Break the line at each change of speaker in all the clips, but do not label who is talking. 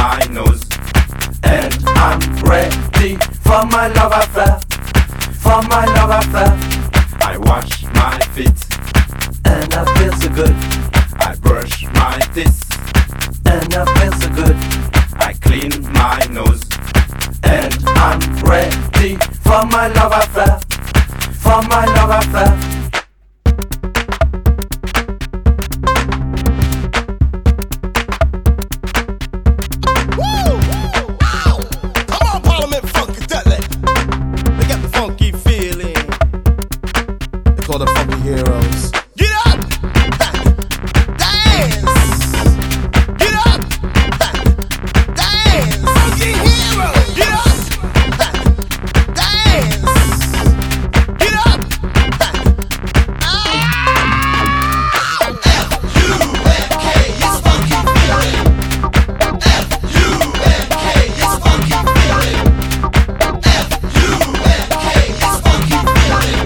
my nose, and I'm ready for my love affair. For my love affair, I wash my feet, and I feel so good. I brush my teeth, and I feel so good. I clean my nose, and I'm ready for my love affair. For my love affair.
Call the funky heroes. Get up! Dance! Get up! Dance! Funky heroes! Get up! Dance! Get up! F-U-N-K, it's funky feeling. F-U-N-K, it's funky feeling. F-U-N-K, it's funky feeling.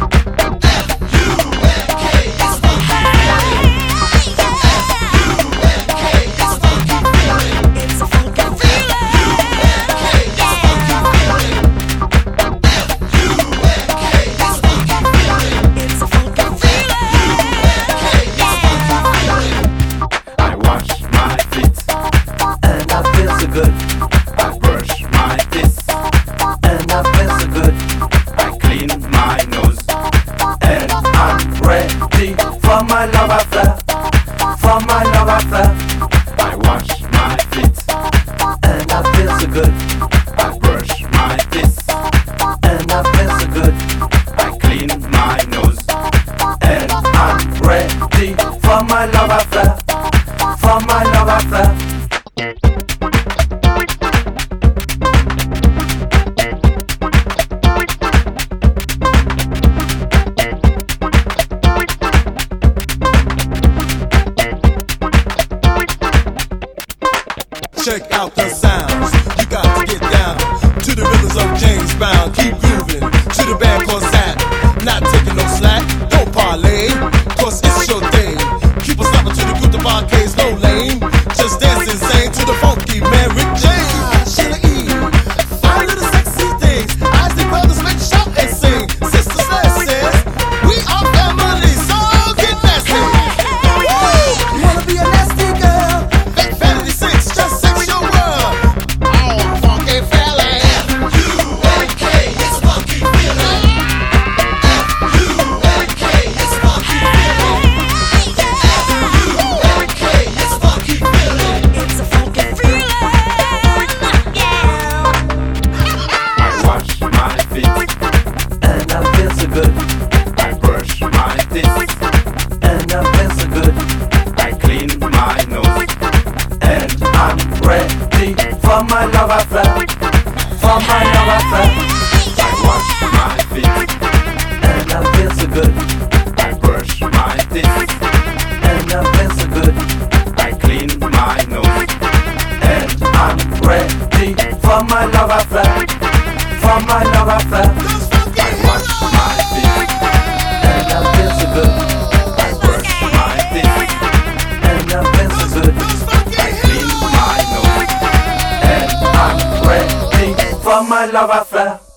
Good. I brush my teeth, and I feel so good. I clean my nose, and I'm ready for my love affair. For my love affair, I wash my feet, and I feel so good. I brush my teeth, and I feel so good. I clean my nose, and I'm ready for my love affair. For my love affair.
Check out the sounds. You got to get down to the rhythms of James Brown. Keep grooving to the band called Zap. Not taking no slack, don't parlay, cause it's your day. Keep on stopping to the group of arcades, no lame. Just dance insane to the funky Mary Jane. Sheila E. All of the sexy things. As the brothers make shout and sing. Sister Slash says, we are family, so get nasty. You wanna be a nasty girl? Vanity 6, just sex your world. Oh, funky feeling. F-U-N-K, it's funky feeling. F-U-N-K, it's funky feeling. F-U-N-K, it's funky feeling.
It's a funky feeling, yeah.
I wash my feet, and I feel so good. I brush my teeth, and I feel so good. I clean my nose, and I'm ready for my love affair. For my love affair. I wash my feet, and I feel so good. I brush my teeth, and I feel so good. I clean my nose, and I'm ready for my love affair. For my love affair. I wash my feet, and I feel so good. I brush my teeth, and I feel so good. I clean my nose, and I'm ready for my love affair.